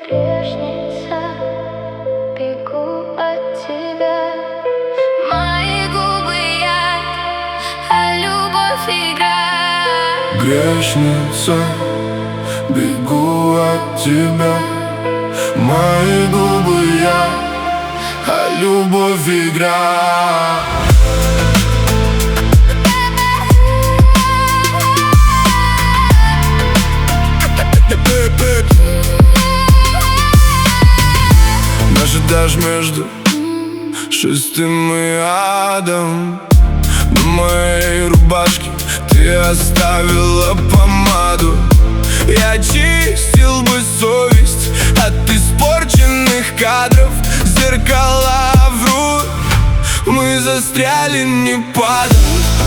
Грешница, бегу от тебя. Мои губы яд, а любовь игра. Грешница, бегу от тебя. Мои губы яд, а любовь игра. Наш этаж между шестым и адом. На моей рубашке ты оставила помаду. Я чистил бы совесть от испорченных кадров. Зеркала врут, мы застряли, не падаем.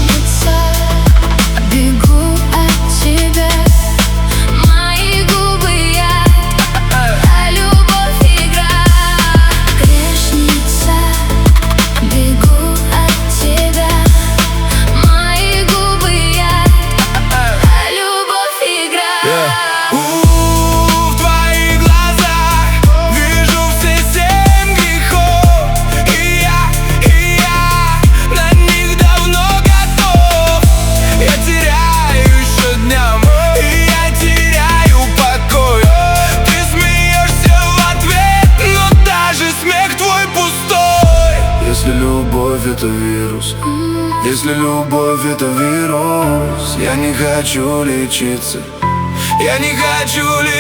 Бегу от тебя. Мои губы яд, а любовь игра. Грешница, бегу от тебя. Мои губы яд, а любовь игра. В твоих глазах вижу все 7 грехов. И я на них давно готов. Я теряю еще дням, и я теряю покой. Ты смеешься в ответ, но даже смех твой пустой. Если любовь это вирус, если любовь это вирус, я не хочу лечиться. Я не хочу лечиться.